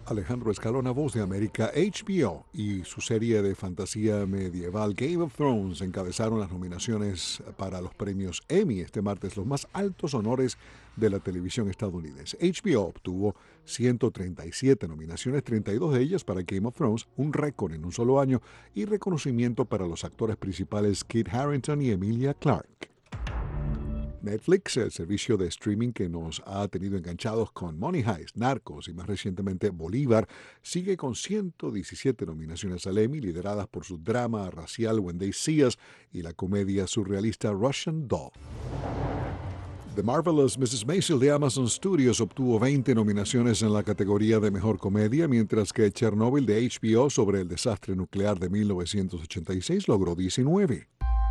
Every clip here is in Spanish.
Alejandro Escalona, Voz de América. HBO y su serie de fantasía medieval Game of Thrones encabezaron las nominaciones para los premios Emmy este martes, los más altos honores de la televisión estadounidense. HBO obtuvo 137 nominaciones, 32 de ellas para Game of Thrones, un récord en un solo año, y reconocimiento para los actores principales Kit Harington y Emilia Clarke. Netflix, el servicio de streaming que nos ha tenido enganchados con Money Heist, Narcos y más recientemente Bolívar, sigue con 117 nominaciones al Emmy, lideradas por su drama racial When They See Us y la comedia surrealista Russian Doll. The Marvelous Mrs. Maisel de Amazon Studios obtuvo 20 nominaciones en la categoría de Mejor Comedia, mientras que Chernobyl de HBO sobre el desastre nuclear de 1986 logró 19.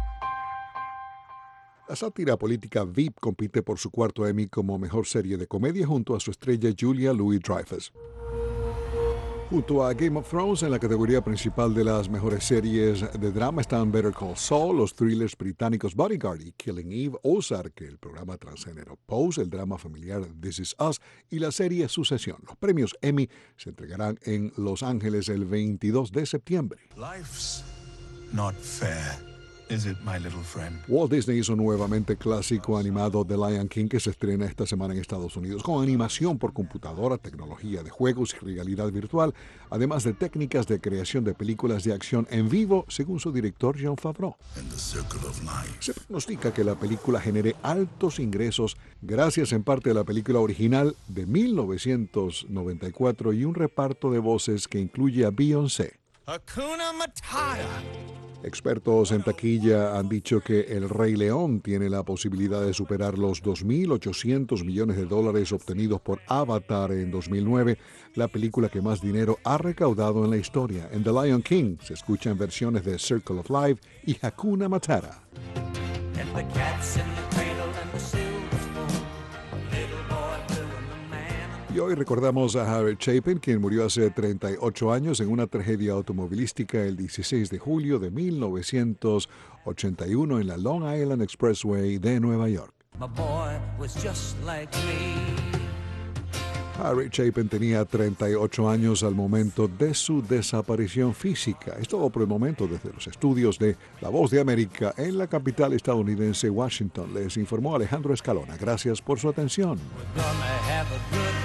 La sátira política VIP compite por su cuarto Emmy como mejor serie de comedia junto a su estrella Julia Louis-Dreyfus. Junto a Game of Thrones en la categoría principal de las mejores series de drama están Better Call Saul, los thrillers británicos Bodyguard y Killing Eve, Ozark, el programa transgénero Pose, el drama familiar This Is Us y la serie Sucesión. Los premios Emmy se entregarán en Los Ángeles el 22 de septiembre. Life's not fair. Is it, my little friend? Walt Disney hizo nuevamente clásico animado The Lion King, que se estrena esta semana en Estados Unidos, con animación por computadora, tecnología de juegos y realidad virtual, además de técnicas de creación de películas de acción en vivo, según su director Jon Favreau. Se pronostica que la película genere altos ingresos gracias en parte a la película original de 1994 y un reparto de voces que incluye a Beyoncé. Hakuna Matata. Expertos en taquilla han dicho que El Rey León tiene la posibilidad de superar los $2.800 millones obtenidos por Avatar en 2009, la película que más dinero ha recaudado en la historia. En The Lion King se escuchan versiones de Circle of Life y Hakuna Matata. Y hoy recordamos a Harry Chapin, quien murió hace 38 años en una tragedia automovilística el 16 de julio de 1981 en la Long Island Expressway de Nueva York. Harry Chapin tenía 38 años al momento de su desaparición física. Es todo por el momento desde los estudios de La Voz de América en la capital estadounidense, Washington. Les informó Alejandro Escalona. Gracias por su atención.